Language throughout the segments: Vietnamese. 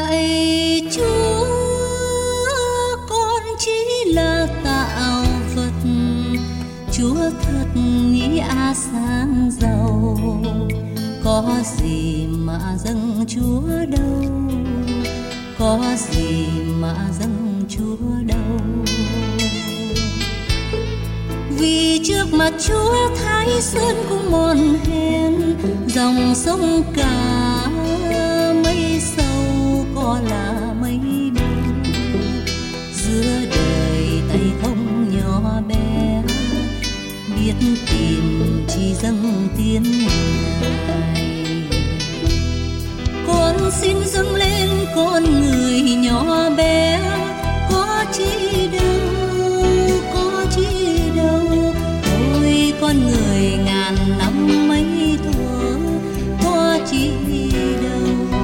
Lạy Chúa, con chỉ là tạo vật, Chúa thật nghĩ sáng giàu, có gì mà dâng Chúa đâu, có gì mà dâng Chúa đâu. Vì trước mặt Chúa Thái Sơn cũng mòn hen, dòng sông cả mây sâu có là mây đen. Giữa đời tay không nhỏ bé, biết tìm chỉ dâng tiếng Ngài. Con xin dâng lên con người nhỏ bé, có chi đâu, có chi đâu. Ôi con người ngàn năm mấy thuở, có chi đâu.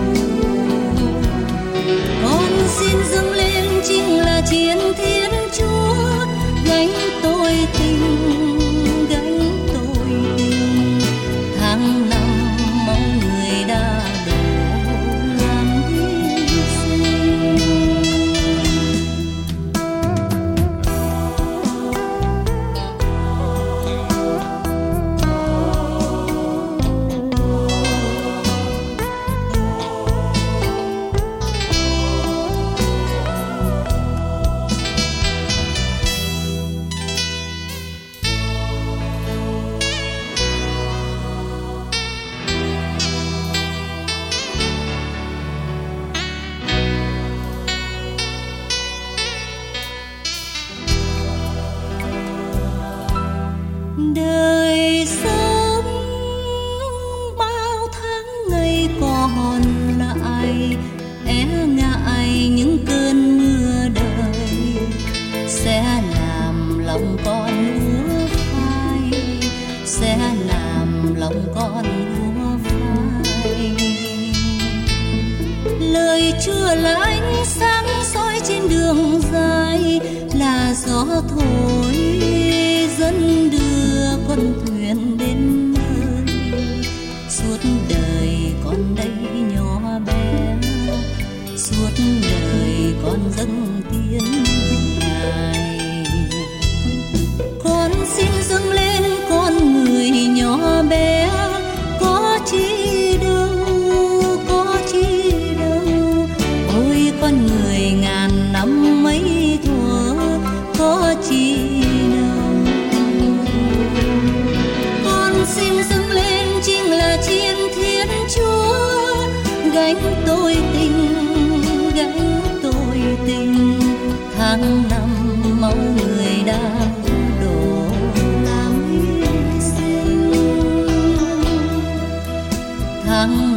Con xin dâng lên chính là chiến Thiên Chúa, gánh tôi tình, gánh tôi tình. Tháng năm máu người đã đổ làm hy sinh. Đời sống bao tháng ngày còn lại, e ngại những cơn mưa đời sẽ làm lòng con úa phai, sẽ làm lòng con úa phai. Lời Chúa là ánh sáng soi trên đường dài, là gió thổi dẫn đưa con thuyền đến nơi. Suốt đời con đây nhỏ bé, suốt đời con dâng tiếng Ngài. Con xin dâng lên con người nhỏ bé, có chi đâu, có chi đâu. Ôi con người ngàn năm mấy thuở, có chi đâu. Con xin dâng lên chính là chiến Thiên Chúa, gánh tôi tình, gánh tôi tình. Tháng năm máu người đã đổ làm hy sinh. Tháng